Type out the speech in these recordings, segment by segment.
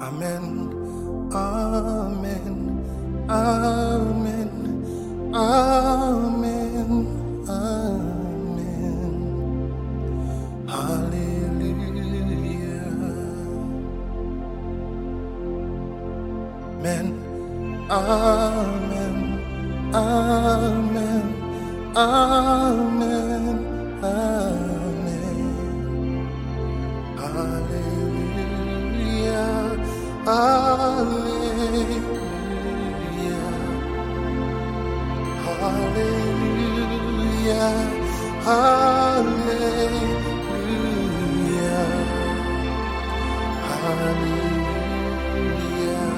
Amen. Amen. Amen. Amen. Amen. Hallelujah. Amen. Amen. Amen. Amen. Amen. Hallelujah. Hallelujah. Hallelujah. Hallelujah. Hallelujah.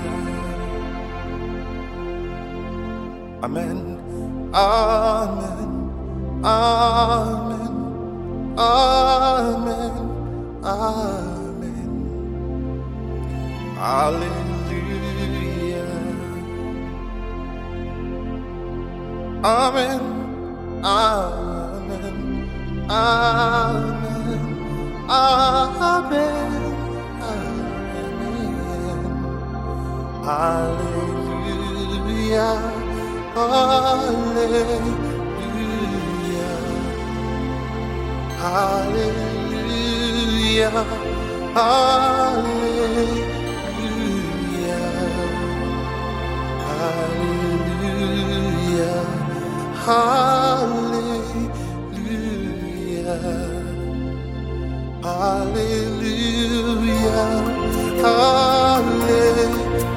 Amen. Amen. Amen. Amen. Amen. Hallelujah. Amen. Amen. Amen. Amen. Amen. Hallelujah. Hallelujah. Hallelujah. Hallelujah. Hallelujah. Hallelujah. Hallelujah. Hallelujah.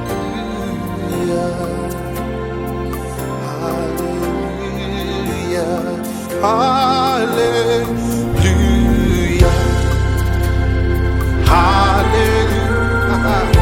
Hallelujah. Hallelujah. Hallelujah.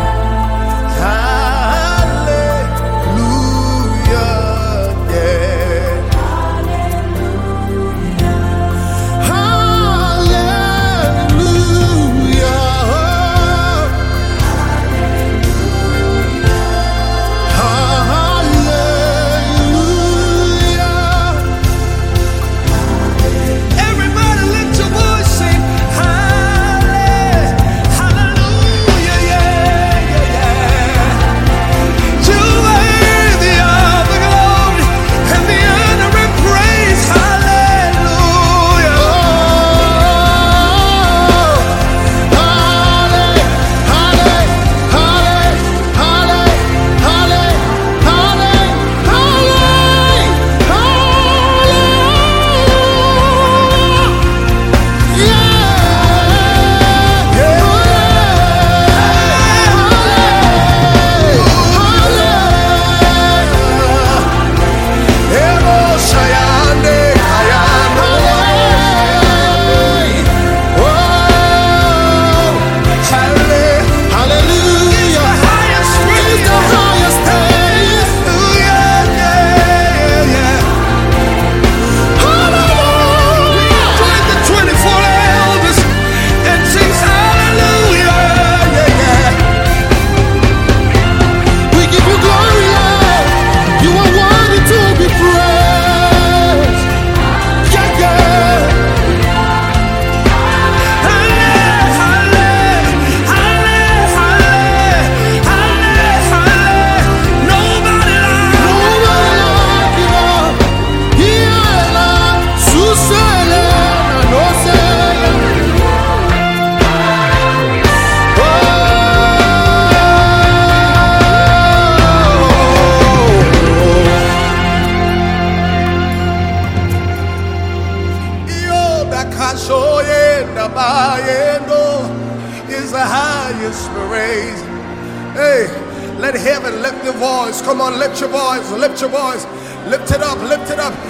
Is the highest praise. Hey, let heaven lift your voice. Come on, lift your voice, lift your voice, lift it up, lift it up.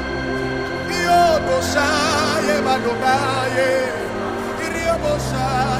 Yo,